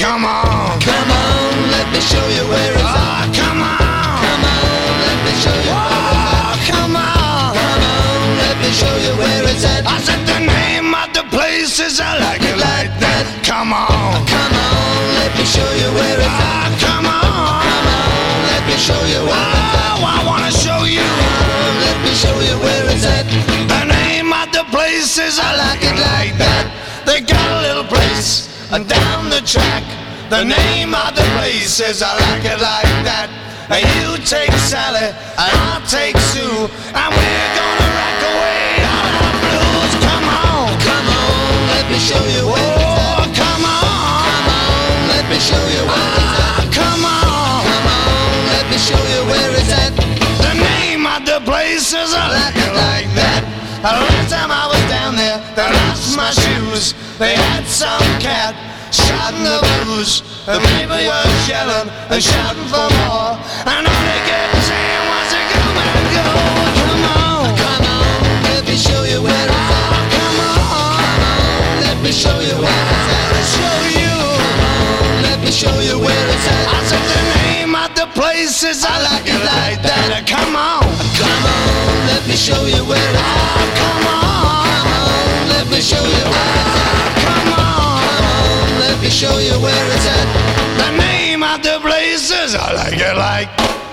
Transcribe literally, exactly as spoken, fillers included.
come on, Come on, let me show you where it's at. oh, come on, Come on, let me show you where it's at. oh, come on. Come on, let me show you where it's at. I said the name of the place is I like it like that. Come on, Come on, let me show you where it's at. oh, come on. Come on, let me show you where it's at. Oh, I wanna show you Let me show you where it's at. the name of the place is I like it like that. They got a little place uh, down the track. The name of the place is I like it like that. And you take Sally, and I'll take Sue, and we're gonna rock away all our blues. Come on, Come on, let me show you where it's at. oh, come on, Come on, let me show you where it's at. ah, come on. Come on, let me show you where it's at. The name of the place is I like it like that. The last time I was down there, they lost my shoes. They had some cat shouting the blues. The people were yelling and shouting for more. And all they kept saying was, come and go. Come on, Come on, let me show you where it's at. oh, come on. Let me show you where it's at. I'll show you. Let me show you where it's at. I said the name of the place is I like it like that. Come on, Come on, let me show you where it's at. oh, come on. Come on, let me show you where it's at. Come on, Come on, let me show you where it's at. the name of the place is I like it like